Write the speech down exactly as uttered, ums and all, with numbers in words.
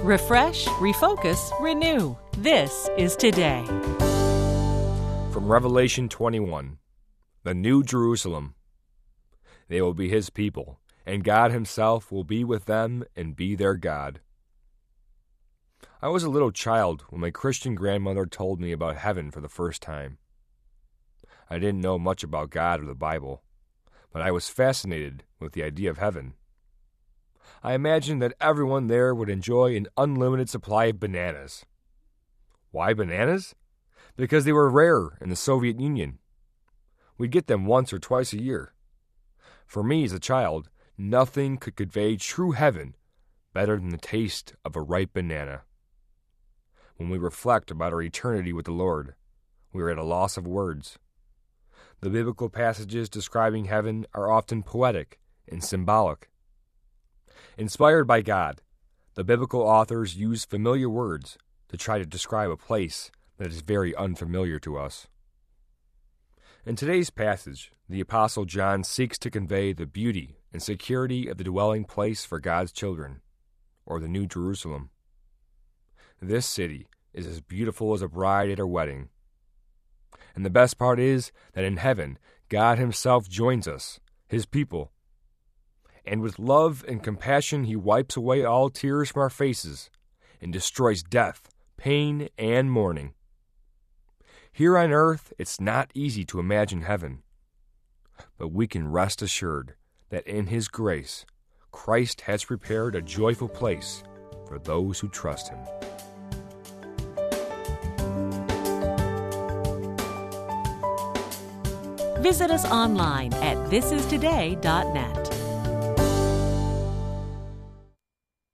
Refresh, refocus, renew. This is Today. From Revelation twenty-one, the New Jerusalem. They will be his people, and God himself will be with them and be their God. I was a little child when my Christian grandmother told me about heaven for the first time. I didn't know much about God or the Bible, but I was fascinated with the idea of heaven. I imagined that everyone there would enjoy an unlimited supply of bananas. Why bananas? Because they were rare in the Soviet Union. We'd get them once or twice a year. For me as a child, nothing could convey true heaven better than the taste of a ripe banana. When we reflect about our eternity with the Lord, we are at a loss of words. The biblical passages describing heaven are often poetic and symbolic. Inspired by God, the biblical authors use familiar words to try to describe a place that is very unfamiliar to us. In today's passage, the Apostle John seeks to convey the beauty and security of the dwelling place for God's children, or the New Jerusalem. This city is as beautiful as a bride at her wedding. And the best part is that in heaven, God himself joins us, his people. And with love and compassion, he wipes away all tears from our faces and destroys death, pain, and mourning. Here on earth, it's not easy to imagine heaven, but we can rest assured that in his grace, Christ has prepared a joyful place for those who trust him. Visit us online at this is today dot net.